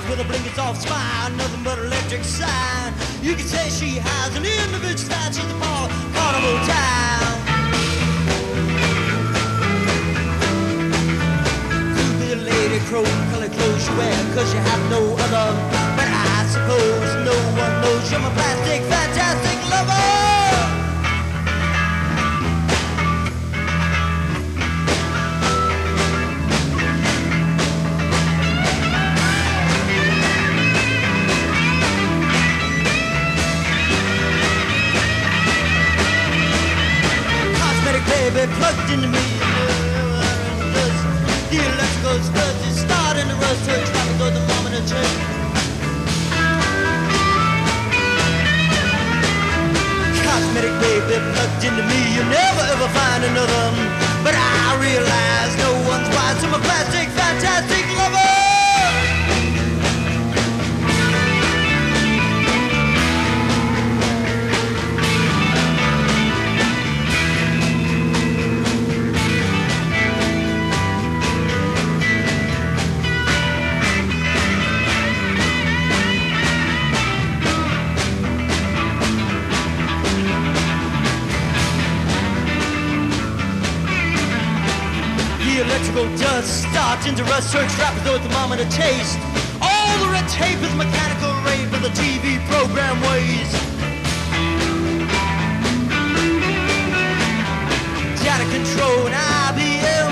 with a blinking soft smile, nothing but electric sign. You can say she has an individual style, she's the carnival town. Could be a lady crow, colored clothes you wear, cause you have no other. But I suppose no one knows you're my plastic, fantastic lover. Baby plugged into me. The electrical studs is starting to rust. Her traffic goes the moment of change. Cosmetic baby plugged into me. You'll never ever find another. But I realize no one's wise to my plastic, fantastic lover. Electrical dust starts into rust. Search rappers though at the moment of taste. All the red tape is mechanical rape of the TV program ways. Data control and IBM